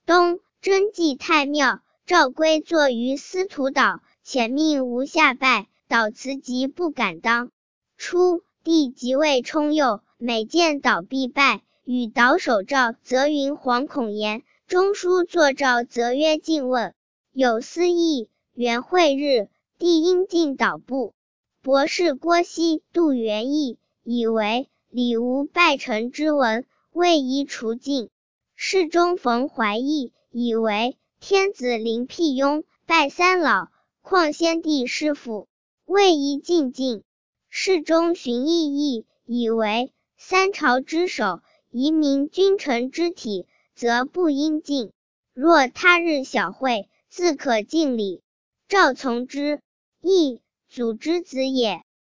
冬，征祭太庙，赵归坐于司徒岛，遣命无下拜，岛辞疾不敢当。初，帝即位冲右，每见岛必拜，与岛守诏则云惶恐言，中书作诏则曰敬问。有司议，元会日，帝因进岛部。博士郭熙、杜元义以为礼无拜臣之文，未宜除禁。侍中冯怀义以为天子临辟雍，拜三老，况先帝师父，未宜禁禁。侍中荀毅以为三朝之首，移民君臣之体，则不应禁。若他日小会，自可敬礼。赵从之，义祖之子也，